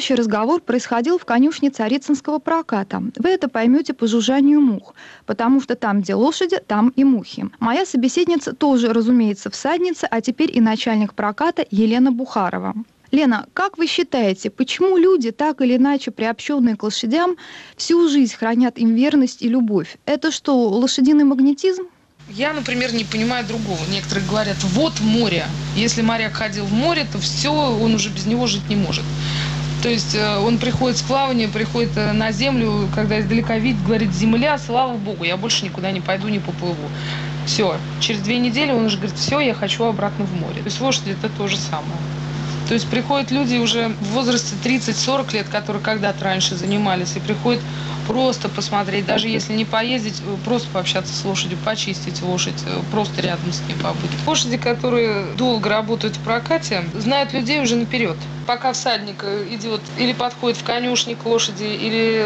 Следующий разговор происходил в конюшне Царицынского проката. Вы это поймете по жужжанию мух, потому что там, где лошади, там и мухи. Моя собеседница тоже, разумеется, всадница, а теперь и начальник проката Елена Бухарова. Лена, как вы считаете, почему люди, так или иначе приобщенные к лошадям, всю жизнь хранят им верность и любовь? Это что, лошадиный магнетизм? Я, например, не понимаю другого. Некоторые говорят, вот море. Если моряк ходил в море, то все, он уже без него жить не может. То есть он приходит с плавания, приходит на землю, когда издалека видит, говорит, земля, слава богу, я больше никуда не пойду, не поплыву. Все. Через две недели он уже говорит, все, я хочу обратно в море. То есть лошади это то же самое. То есть приходят люди уже в возрасте тридцать-сорок лет, которые когда-то раньше занимались, и приходят просто посмотреть, даже если не поездить, просто пообщаться с лошадью, почистить лошадь, просто рядом с ней побыть. Лошади, которые долго работают в прокате, знают людей уже наперед. Пока всадник идет или подходит в конюшни к лошади, или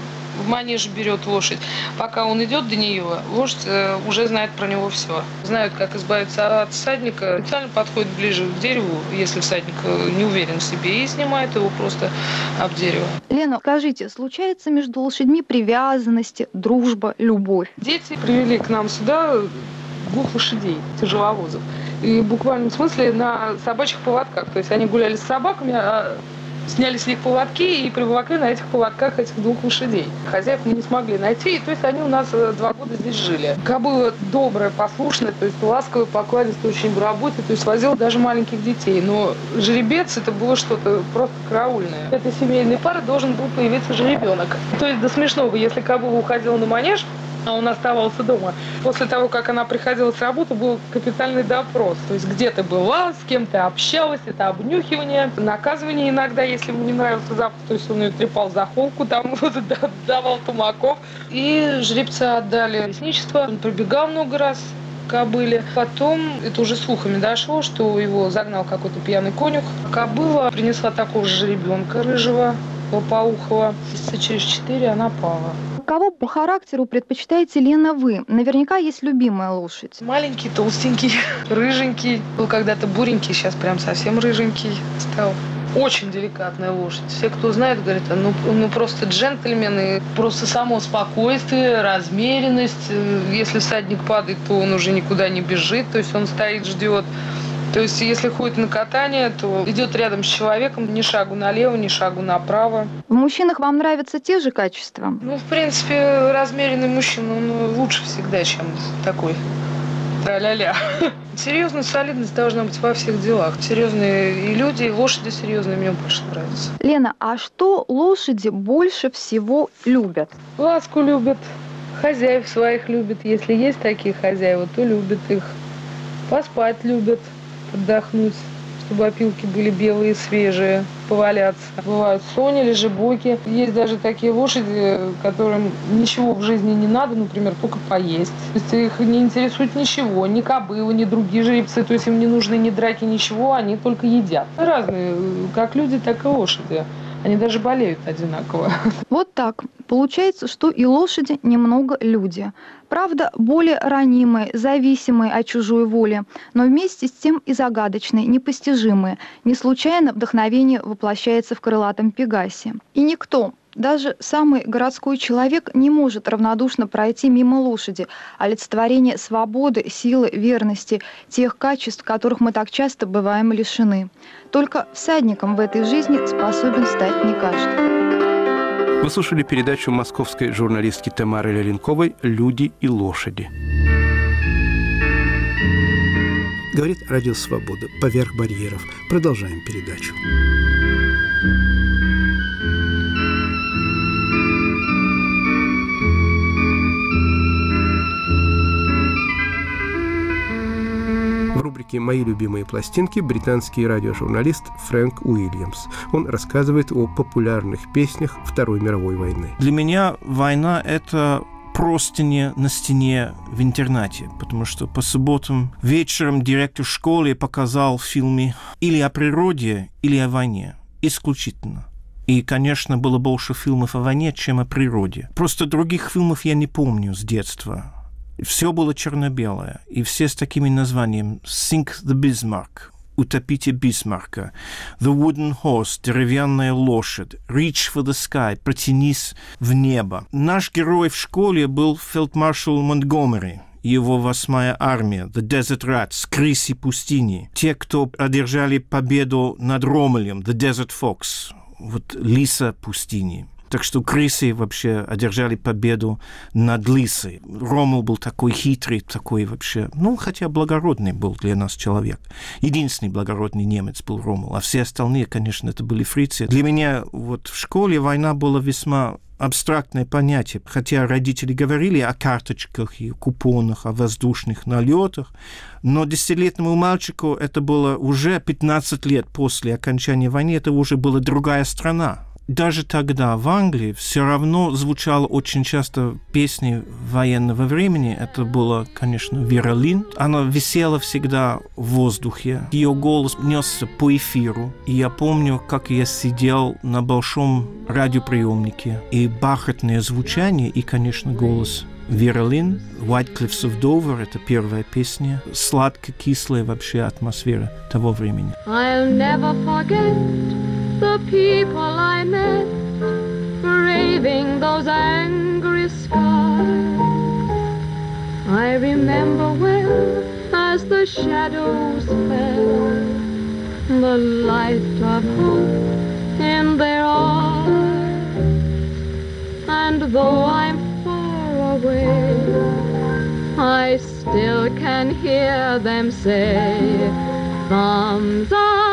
в манеж берет лошадь, пока он идет до нее, лошадь уже знает про него все. Знают, как избавиться от всадника. Специально подходит ближе к дереву, если всадник не уверен в себе, и снимает его просто об дерево. Лена, скажите, случается между лошадьми привязанности, дружба, любовь? Дети привели к нам сюда двух лошадей, тяжеловозов. И в буквальном смысле на собачьих поводках. То есть они гуляли с собаками, а сняли с них поводки и приволокли на этих поводках этих двух лошадей. Хозяев мы не смогли найти, и то есть они у нас два года здесь жили. Кобыла добрая, послушная, то есть ласковая, покладистая, очень в работе, то есть возила даже маленьких детей. Но жеребец это было что-то просто караульное. Этой семейной пары должен был появиться жеребенок. То есть до смешного, если кобыла уходила на манеж, а он оставался дома. После того, как она приходила с работы, был капитальный допрос. То есть где ты была, с кем ты общалась, это обнюхивание, наказывание иногда, если ему не нравился запах, то есть он ее трепал за холку, там давал тумаков. И жеребца отдали лесничество, он пробегал много раз к кобыле. Потом, это уже слухами дошло, что его загнал какой-то пьяный конюх. Кобыла принесла такого же жеребенка рыжего, лопоухого. Месяца через четыре она пала. Кого по характеру предпочитаете, Лена, вы? Наверняка есть любимая лошадь. Маленький, толстенький, рыженький. Был когда-то буренький, сейчас прям совсем рыженький стал. Очень деликатная лошадь. Все, кто знает, говорят, ну, ну просто джентльмен, и просто само спокойствие, размеренность. Если всадник падает, то он уже никуда не бежит, то есть он стоит, ждет. То есть, если ходит на катание, то идет рядом с человеком, ни шагу налево, ни шагу направо. В мужчинах вам нравятся те же качества? Ну, в принципе, размеренный мужчина, он лучше всегда, чем такой тра-ля-ля. Серьезность, солидность должна быть во всех делах. Серьезные и люди, и лошади серьезные, мне больше нравятся. Лена, а что лошади больше всего любят? Ласку любят, хозяев своих любят. Если есть такие хозяева, то любят их. Поспать любят. Отдохнуть, чтобы опилки были белые, свежие, поваляться. Бывают сони, лежебоки. Есть даже такие лошади, которым ничего в жизни не надо, например, только поесть. То есть их не интересует ничего, ни кобылы, ни другие жеребцы. То есть им не нужны ни драки, ничего, они только едят. Разные, как люди, так и лошади. Они даже болеют одинаково. Вот так. Получается, что и лошади немного люди. Правда, более ранимые, зависимые от чужой воли, но вместе с тем и загадочные, непостижимые. Не случайно вдохновение воплощается в крылатом Пегасе. И никто, даже самый городской человек, не может равнодушно пройти мимо лошади, олицетворение свободы, силы, верности, тех качеств, которых мы так часто бываем лишены. Только всадником в этой жизни способен стать не каждый. Вы слушали передачу московской журналистки Тамары Леленковой «Люди и лошади». Говорит Радио Свобода. Поверх барьеров. Продолжаем передачу. В рубрике «Мои любимые пластинки» британский радиожурналист Фрэнк Уильямс. Он рассказывает о популярных песнях Второй мировой войны. Для меня война — это простыни на стене в интернате, потому что по субботам вечером директор школы показал фильмы или о природе, или о войне. Исключительно. И, конечно, было больше фильмов о войне, чем о природе. Просто других фильмов я не помню с детства. Все было черно-белое, и все с такими названиями «Sink the Bismarck», «Утопите Бисмарка», «The Wooden Horse», «Деревянная лошадь», «Reach for the Sky», «Протянись в небо». Наш герой в школе был фельдмаршал Монтгомери, его восьмая армия, The Desert Rats, крысы пустыни, те, кто одержали победу над Ромелем, The Desert Fox, вот лиса пустыни. Так что крысы вообще одержали победу над лисой. Ромул был такой хитрый, такой вообще, ну, хотя благородный был для нас человек. Единственный благородный немец был Ромул, а все остальные, конечно, это были фрицы. Для меня вот в школе война была весьма абстрактное понятие, хотя родители говорили о карточках и купонах, о воздушных налетах, но десятилетнему мальчику это было уже пятнадцать лет после окончания войны, это уже была другая страна. Даже тогда в Англии все равно звучало очень часто песни военного времени. Это было, конечно, Вера Линн. Она висела всегда в воздухе. Ее голос несся по эфиру. И я помню, как я сидел на большом радиоприемнике. И бархатное звучание, и, конечно, голос Вера Линн, «White Cliffs of Dover» — это первая песня. Сладко-кислая вообще атмосфера того времени. I'll never forget the people I met, braving those angry skies. I remember well as the shadows fell, the light of hope in their eyes. And though I'm far away, I still can hear them say, thumbs up.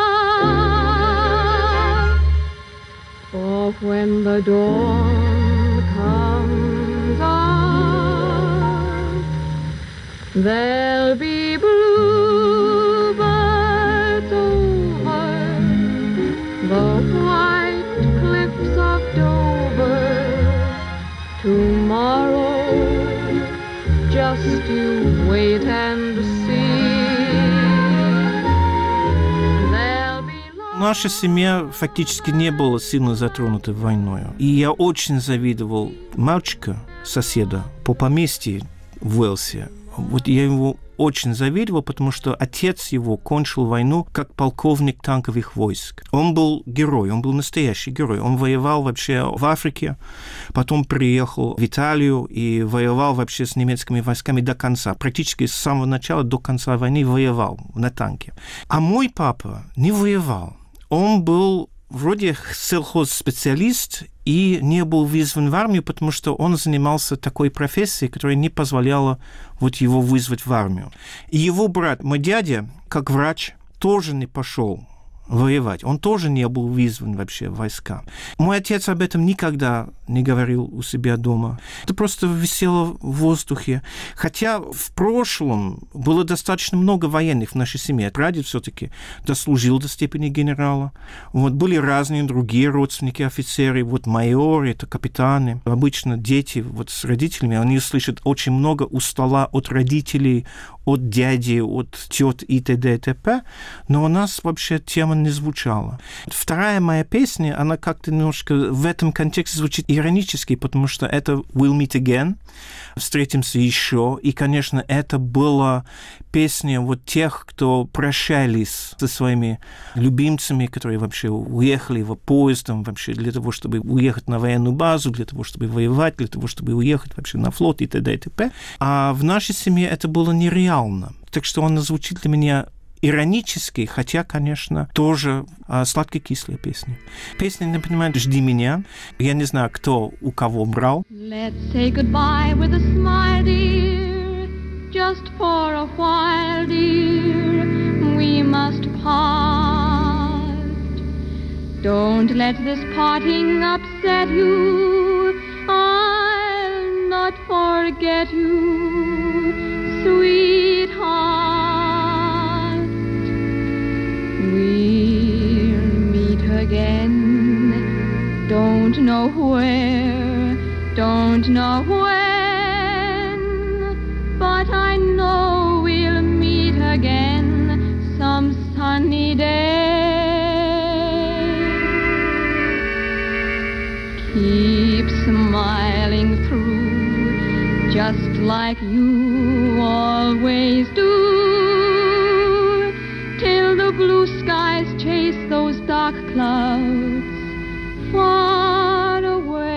For when the dawn comes up, there'll be bluebirds over the white cliffs of Dover. Tomorrow, just you wait and see. Наша семья фактически не была сильно затронута войной. И я очень завидовал мальчика, соседа по поместью в Уэльсе. Вот я его очень завидовал, потому что отец его кончил войну как полковник танковых войск. Он был герой, он был настоящий герой. Он воевал вообще в Африке, потом приехал в Италию и воевал вообще с немецкими войсками до конца. Практически с самого начала до конца войны воевал на танке. А мой папа не воевал. Он был вроде сельхозспециалист и не был вызван в армию, потому что он занимался такой профессией, которая не позволяла вот его вызвать в армию. И его брат, мой дядя, как врач, тоже не пошел воевать. Он тоже не был вызван вообще в войска. Мой отец об этом никогда не говорил у себя дома. Это просто висело в воздухе. Хотя в прошлом было достаточно много военных в нашей семье. Прадед все-таки дослужил до степени генерала. Вот были разные другие родственники, офицеры. Вот майоры, это капитаны. Обычно дети вот с родителями, они слышат очень много у стола от родителей, от дяди, от тет и т.д. и т.п. Но у нас вообще тема не звучала. Вторая моя песня, она как-то немножко в этом контексте звучит иронически, потому что это «We'll meet again», «Встретимся еще». И, конечно, это была песня вот тех, кто прощались со своими любимцами, которые вообще уехали в поездом вообще для того, чтобы уехать на военную базу, для того, чтобы воевать, для того, чтобы уехать вообще на флот и т.д. и т.п. А в нашей семье это было нереально. Так что он звучит для меня иронический, хотя, конечно, тоже а, сладко-кислая песня. Песня напоминает «Жди меня». Я не знаю, кто у кого брал. Let's say goodbye with a smile, dear. Just for a while, dear. We must part. Don't let this parting upset you. I'll not forget you, sweetheart. We'll meet again, don't know where, don't know when, but I know we'll meet again some sunny day. Keep smiling through, just like you always do, till the blue clouds far away.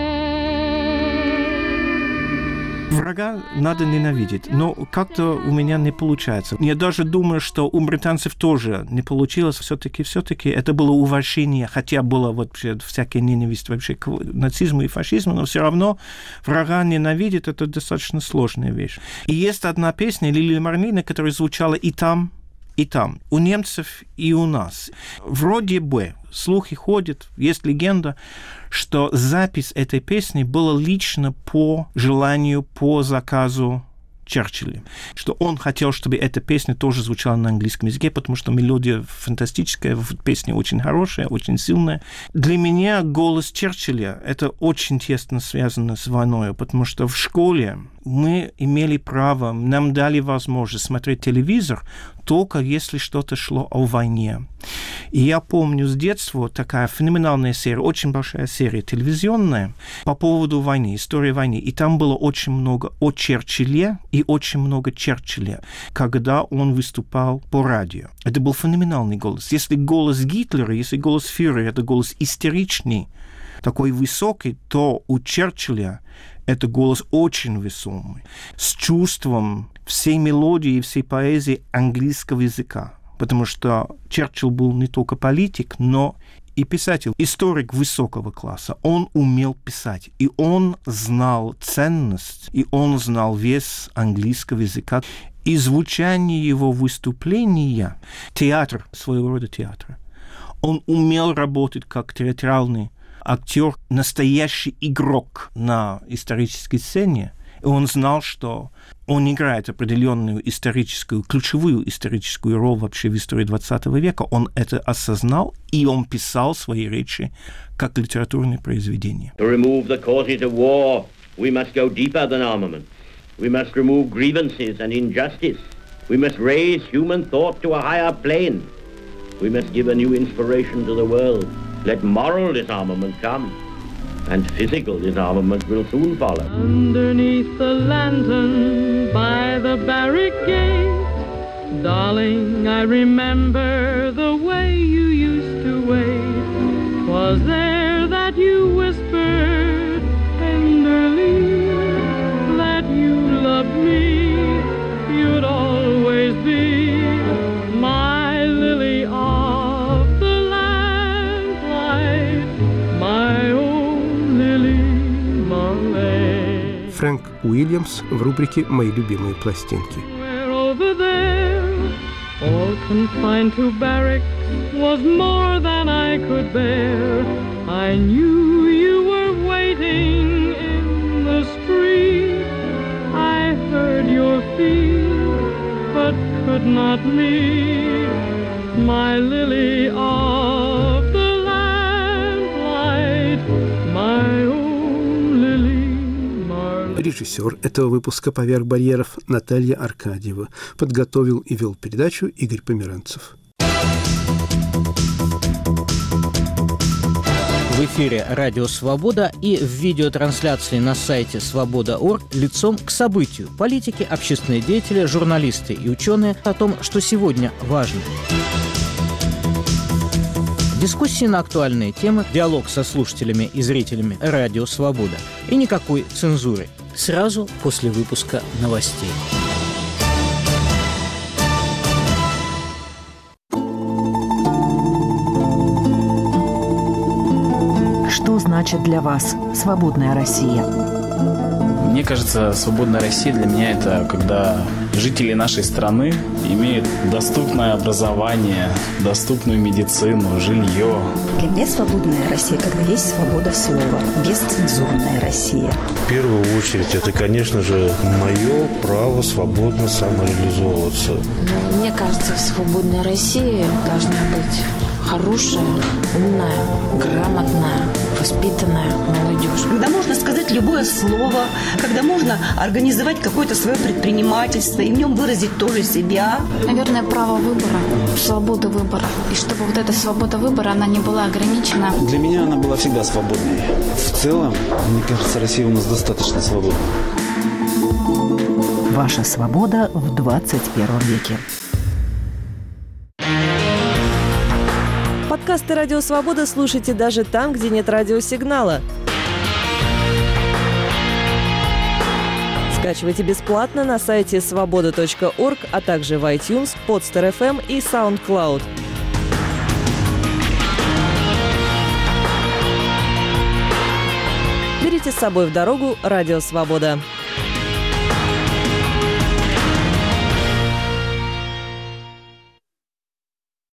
Врага надо ненавидеть, но как-то у меня не получается. Я даже думаю, что у британцев тоже не получилось. Все-таки, все-таки это было уважение, хотя было вот всякая ненависть вообще к нацизму и фашизму, но все равно врага ненавидеть — это достаточно сложная вещь. И есть одна песня Лили Марлены, которая звучала и там, и там, у немцев и у нас. Вроде бы слухи ходят, есть легенда, что запись этой песни была лично по желанию, по заказу Черчилля, что он хотел, чтобы эта песня тоже звучала на английском языке, потому что мелодия фантастическая, песня очень хорошая, очень сильная. Для меня голос Черчилля — это очень тесно связано с войной, потому что в школе мы имели право, нам дали возможность смотреть телевизор только если что-то шло о войне. И я помню с детства такая феноменальная серия, очень большая серия телевизионная по поводу войны, истории войны. И там было очень много о Черчилле и очень много Черчилля, когда он выступал по радио. Это был феноменальный голос. Если голос Гитлера, если голос фюрера — это голос истеричный, такой высокий, то у Черчилля это голос очень весомый, с чувством всей мелодии и всей поэзии английского языка. Потому что Черчилль был не только политик, но и писатель, историк высокого класса. Он умел писать, и он знал ценность, и он знал вес английского языка. И звучание его выступления, театр, своего рода театр, он умел работать как театральный актер, настоящий игрок на исторической сцене, и он знал, что он играет определенную историческую, ключевую историческую роль вообще в истории двадцатого века. Он это осознал, и он писал свои речи как литературные произведения. To remove the causes of war, we must go deeper than armament. We must remove grievances and injustice. We must raise human thought to a higher plane. We must give a new inspiration to the world. Let moral disarmament come, and physical disarmament will soon follow. Underneath the lantern by the barrack gate, darling, I remember the way you used to wait. 'Twas there that you whispered tenderly that you loved me, you'd always be my lily of the lamplight, my own Lily Marlene. Фрэнк Уильямс в рубрике «Мои любимые пластинки». Over there, all confined to barracks, was more than I could bear. I knew you were waiting in the street. I heard your feet, but could not meet. My lily of the lamplight, my own Lily. Режиссер этого выпуска «Поверх барьеров» Наталья Аркадьева. Подготовил и вел передачу Игорь Померанцев. В эфире «Радио Свобода» и в видеотрансляции на сайте свобода точка орг лицом к событию. Политики, общественные деятели, журналисты и ученые о том, что сегодня важно. Дискуссии на актуальные темы, диалог со слушателями и зрителями «Радио Свобода». И никакой цензуры. Сразу после выпуска новостей. Что значит для вас свободная Россия? Мне кажется, свободная Россия для меня – это когда жители нашей страны имеют доступное образование, доступную медицину, жилье. Для меня свободная Россия, когда есть свобода слова, бесцензурная Россия. В первую очередь, это, конечно же, мое право свободно самореализовываться. Мне кажется, свободная Россия должна быть хорошая, умная, грамотная, воспитанная молодежь. Когда можно сказать любое слово, когда можно организовать какое-то свое предпринимательство и в нем выразить тоже себя. Наверное, право выбора, свобода выбора. И чтобы вот эта свобода выбора, она не была ограничена. Для меня она была всегда свободной. В целом, мне кажется, Россия у нас достаточно свободна. Ваша свобода в двадцать первом веке. Подкасты «Радио Свобода» слушайте даже там, где нет радиосигнала. Скачивайте бесплатно на сайте свобода точка орг, а также в iTunes, Podster эф эм и SoundCloud. Берите с собой в дорогу «Радио Свобода».